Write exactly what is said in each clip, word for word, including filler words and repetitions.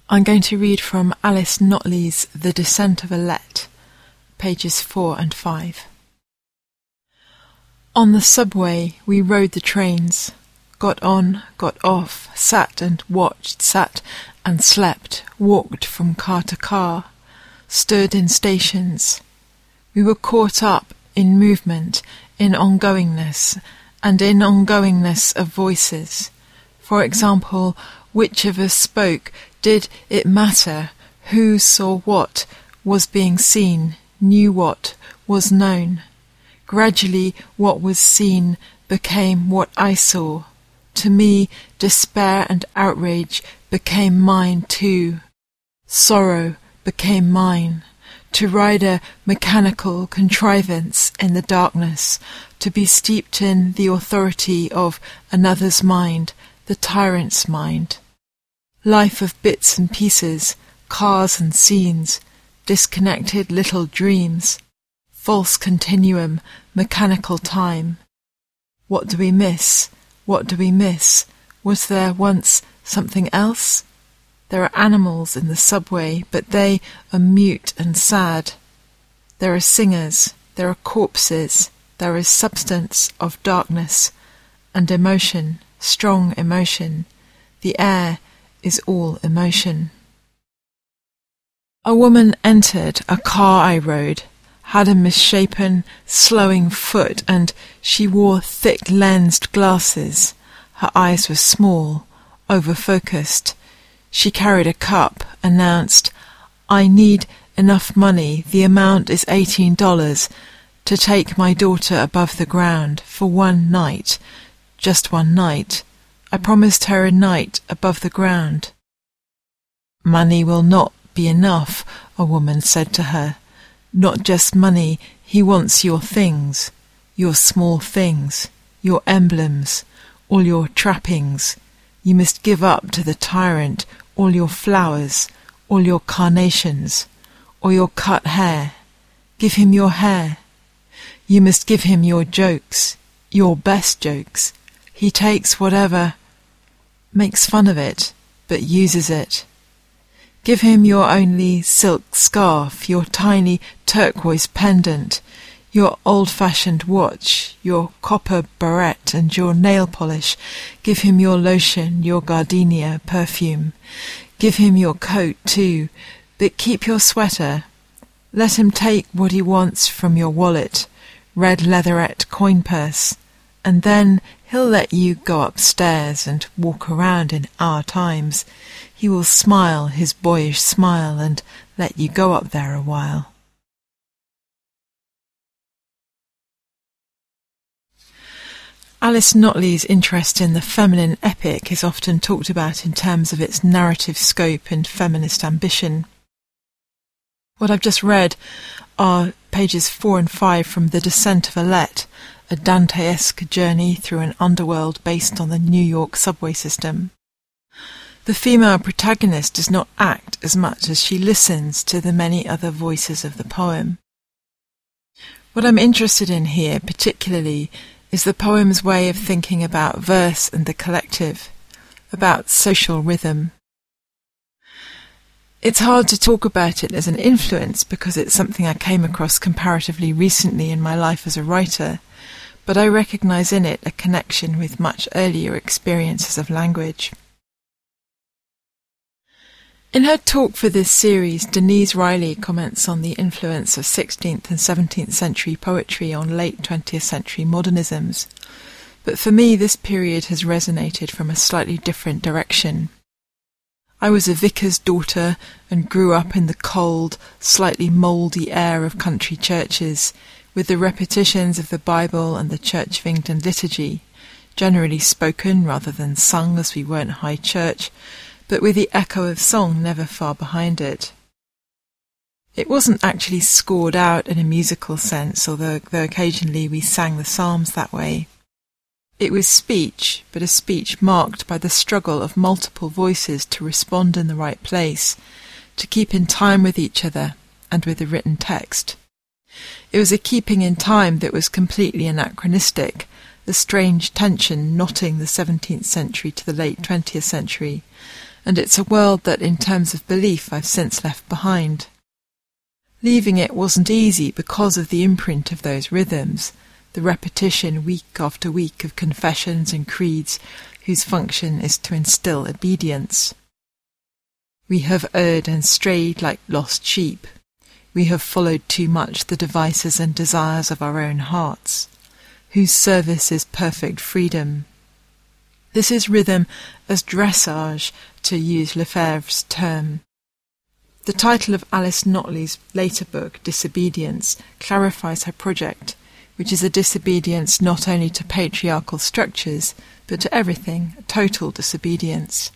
I'm going to read from Alice Notley's The Descent of a Let, pages four and five. On the subway we rode the trains, got on, got off, sat and watched, sat and slept, walked from car to car, stood in stations. We were caught up in movement, in ongoingness, and in ongoingness of voices. For example, which of us spoke? Did it matter? Who saw what, was being seen, knew what, was known? Gradually what was seen became what I saw. To me, despair and outrage became mine too. Sorrow became mine. To ride a mechanical contrivance in the darkness, to be steeped in the authority of another's mind, the tyrant's mind. Life of bits and pieces, cars and scenes, disconnected little dreams, false continuum, mechanical time. What do we miss? What do we miss? Was there once something else? There are animals in the subway, but they are mute and sad. There are singers, there are corpses, there is substance of darkness and emotion, strong emotion. The air is all emotion. A woman entered a car I rode, had a misshapen, slowing foot, and she wore thick-lensed glasses. Her eyes were small, over-focused. She carried a cup, announced, "I need enough money, the amount is eighteen dollars, to take my daughter above the ground for one night, just one night. I promised her a night above the ground." "Money will not be enough," a woman said to her. "Not just money, he wants your things, your small things, your emblems, all your trappings. You must give up to the tyrant all your flowers, all your carnations, or your cut hair. Give him your hair. You must give him your jokes, your best jokes. He takes whatever, makes fun of it, but uses it. Give him your only silk scarf, your tiny turquoise pendant, your old-fashioned watch, your copper barrette and your nail polish. Give him your lotion, your gardenia perfume. Give him your coat too, but keep your sweater. Let him take what he wants from your wallet, red leatherette coin purse, and then he'll let you go upstairs and walk around in our times. He will smile his boyish smile and let you go up there a while." Alice Notley's interest in the feminine epic is often talked about in terms of its narrative scope and feminist ambition. What I've just read are pages four and five from The Descent of a Let, a Dantesque journey through an underworld based on the New York subway system. The female protagonist does not act as much as she listens to the many other voices of the poem. What I'm interested in here particularly is the poem's way of thinking about verse and the collective, about social rhythm. It's hard to talk about it as an influence because it's something I came across comparatively recently in my life as a writer, but I recognise in it a connection with much earlier experiences of language. In her talk for this series, Denise Riley comments on the influence of sixteenth and seventeenth century poetry on late twentieth century modernisms, but for me this period has resonated from a slightly different direction. I was a vicar's daughter and grew up in the cold, slightly mouldy air of country churches, with the repetitions of the Bible and the Church of England liturgy, generally spoken rather than sung as we weren't high church, but with the echo of song never far behind it. It wasn't actually scored out in a musical sense, although though occasionally we sang the psalms that way. It was speech, but a speech marked by the struggle of multiple voices to respond in the right place, to keep in time with each other and with the written text. It was a keeping in time that was completely anachronistic, a strange tension knotting the seventeenth century to the late twentieth century, and it's a world that in terms of belief I've since left behind. Leaving it wasn't easy because of the imprint of those rhythms, the repetition week after week of confessions and creeds whose function is to instill obedience. We have erred and strayed like lost sheep. We have followed too much the devices and desires of our own hearts, whose service is perfect freedom. This is rhythm as dressage, to use Lefebvre's term. The title of Alice Notley's later book, Disobedience, clarifies her project, which is a disobedience not only to patriarchal structures, but to everything, a total disobedience.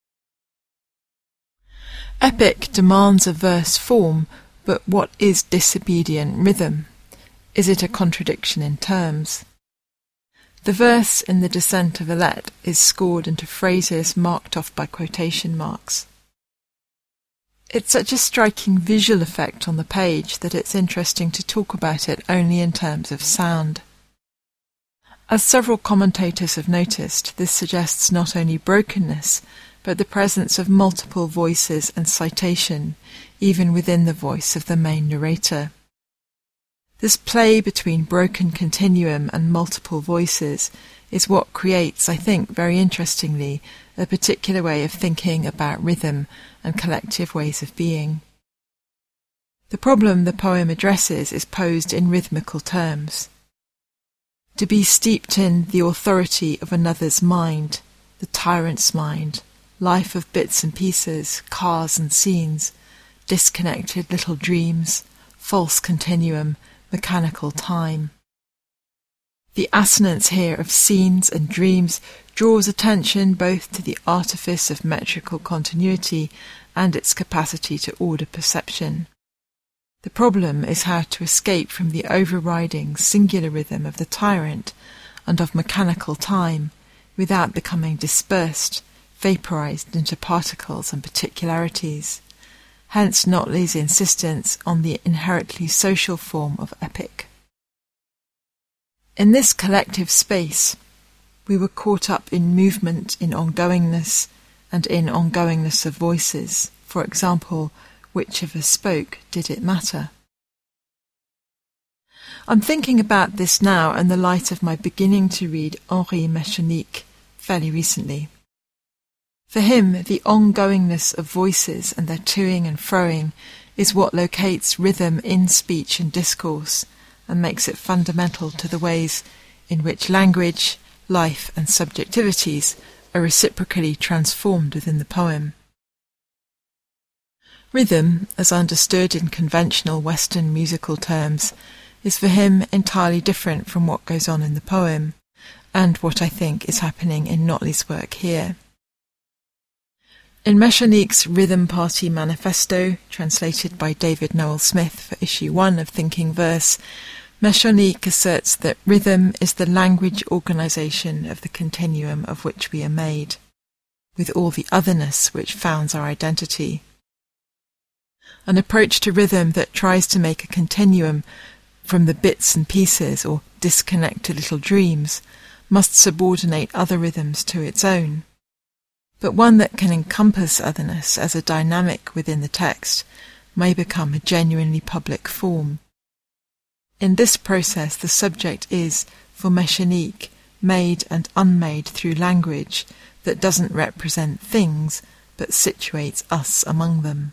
Epic demands a verse form, but what is disobedient rhythm? Is it a contradiction in terms? The verse in The Descent of Alet is scored into phrases marked off by quotation marks. It's such a striking visual effect on the page that it's interesting to talk about it only in terms of sound. As several commentators have noticed, this suggests not only brokenness, but the presence of multiple voices and citation, even within the voice of the main narrator. This play between broken continuum and multiple voices is what creates, I think, very interestingly, a particular way of thinking about rhythm and collective ways of being. The problem the poem addresses is posed in rhythmical terms. To be steeped in the authority of another's mind, the tyrant's mind, life of bits and pieces, cars and scenes, disconnected little dreams, false continuum, mechanical time. The assonance here of scenes and dreams draws attention both to the artifice of metrical continuity and its capacity to order perception. The problem is how to escape from the overriding singular rhythm of the tyrant and of mechanical time without becoming dispersed, vaporized into particles and particularities. Hence Notley's insistence on the inherently social form of epic. In this collective space, we were caught up in movement, in ongoingness, and in ongoingness of voices. For example, which of us spoke, did it matter? I'm thinking about this now in the light of my beginning to read Henri Mechanique fairly recently. For him, the ongoingness of voices and their toing and froing is what locates rhythm in speech and discourse and makes it fundamental to the ways in which language, life and subjectivities are reciprocally transformed within the poem. Rhythm, as understood in conventional Western musical terms, is for him entirely different from what goes on in the poem, and what I think is happening in Notley's work here. In Mechanique's Rhythm Party Manifesto, translated by David Noel Smith for issue one of Thinking Verse, Mechanique asserts that rhythm is the language organization of the continuum of which we are made, with all the otherness which founds our identity. An approach to rhythm that tries to make a continuum from the bits and pieces or disconnected little dreams must subordinate other rhythms to its own. But one that can encompass otherness as a dynamic within the text may become a genuinely public form. In this process, the subject is, for Mechanique, made and unmade through language that doesn't represent things, but situates us among them.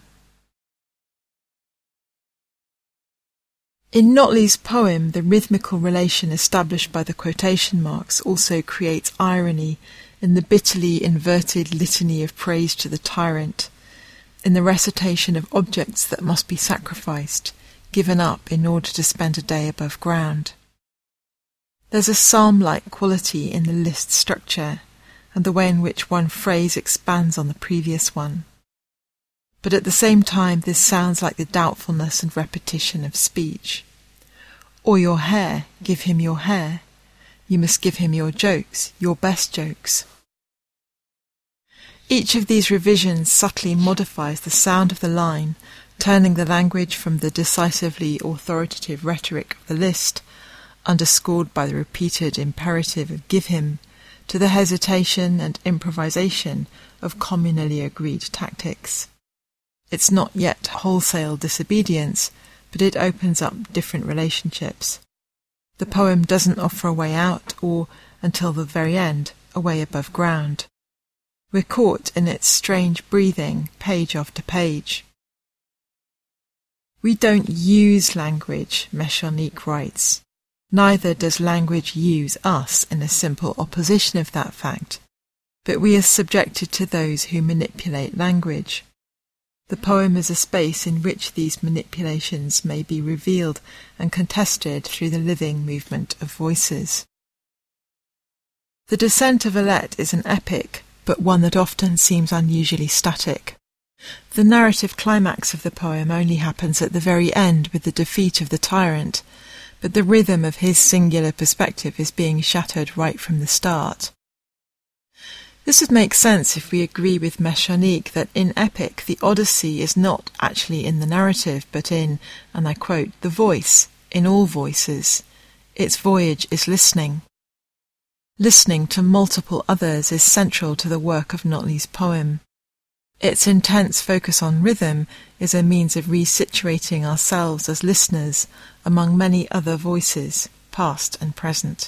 In Notley's poem, the rhythmical relation established by the quotation marks also creates irony in the bitterly inverted litany of praise to the tyrant, in the recitation of objects that must be sacrificed, given up in order to spend a day above ground. There's a psalm-like quality in the list structure, and the way in which one phrase expands on the previous one. But at the same time this sounds like the doubtfulness and repetition of speech. Or your hair, give him your hair. You must give him your jokes, your best jokes. Each of these revisions subtly modifies the sound of the line, turning the language from the decisively authoritative rhetoric of the list, underscored by the repeated imperative of give him, to the hesitation and improvisation of communally agreed tactics. It's not yet wholesale disobedience, but it opens up different relationships. The poem doesn't offer a way out or, until the very end, a way above ground. We're caught in its strange breathing, page after page. We don't use language, Meshonique writes. Neither does language use us in a simple opposition of that fact, but we are subjected to those who manipulate language. The poem is a space in which these manipulations may be revealed and contested through the living movement of voices. The Descent of Alet is an epic, but one that often seems unusually static. The narrative climax of the poem only happens at the very end with the defeat of the tyrant, but the rhythm of his singular perspective is being shattered right from the start. This would make sense if we agree with Meshonique that in epic the Odyssey is not actually in the narrative, but in, and I quote, the voice, in all voices. Its voyage is listening. Listening to multiple others is central to the work of Notley's poem. Its intense focus on rhythm is a means of resituating ourselves as listeners among many other voices, past and present.